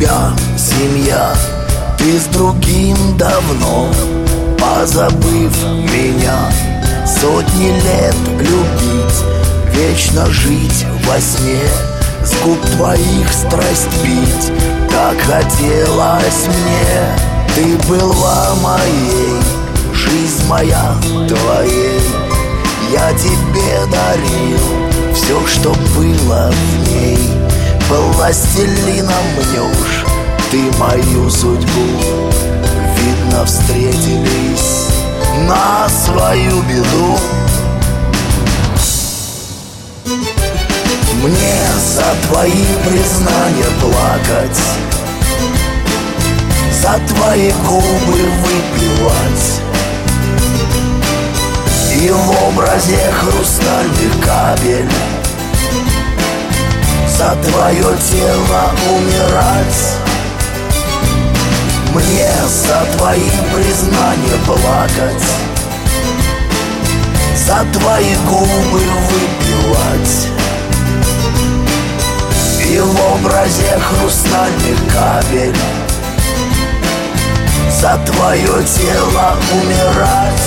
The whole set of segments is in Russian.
тебя семья, ты с другим давно, позабыв меня. Сотни лет любить, вечно жить во сне, с губ твоих страсть пить, как хотелось мне. Ты была моей, жизнь моя твоей, я тебе дарил все, что было в ней. Властелином мнешь ты мою судьбу, видно, встретились на свою беду. Мне за твои признания плакать, за твои губы выпивать, и в образе хрустальных капель за твое тело умирать. Мне за твои признания плакать, за твои губы выпивать, и в образе хрустальных капель за твое тело умирать.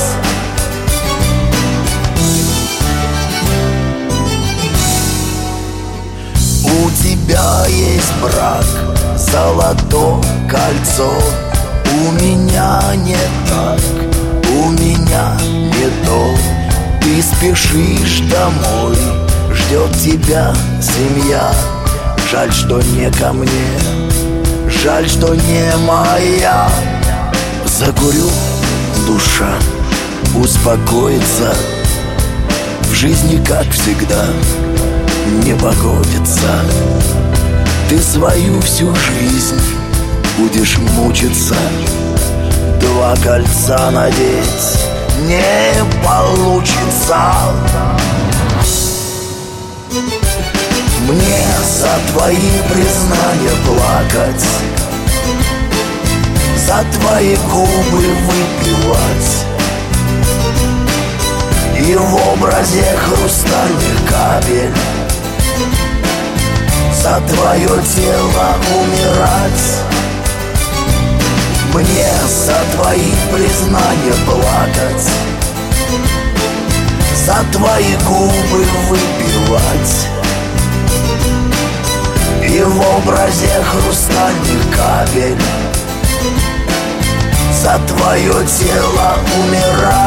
У тебя есть брак, золотое кольцо, у меня не так, у меня не то. Ты спешишь домой, ждет тебя семья. Жаль, что не ко мне, жаль, что не моя. Закурю, душа успокоится, в жизни, как всегда, не погодится. Ты свою всю жизнь будешь мучиться, два кольца надеть не получится. Мне за твои признания плакать, за твои губы выпивать, и в образе хрустальных капель за твое тело умирать. Мне за твои признания плакать, за твои губы выпивать, и в образе хрустальных капель за твое тело умирать.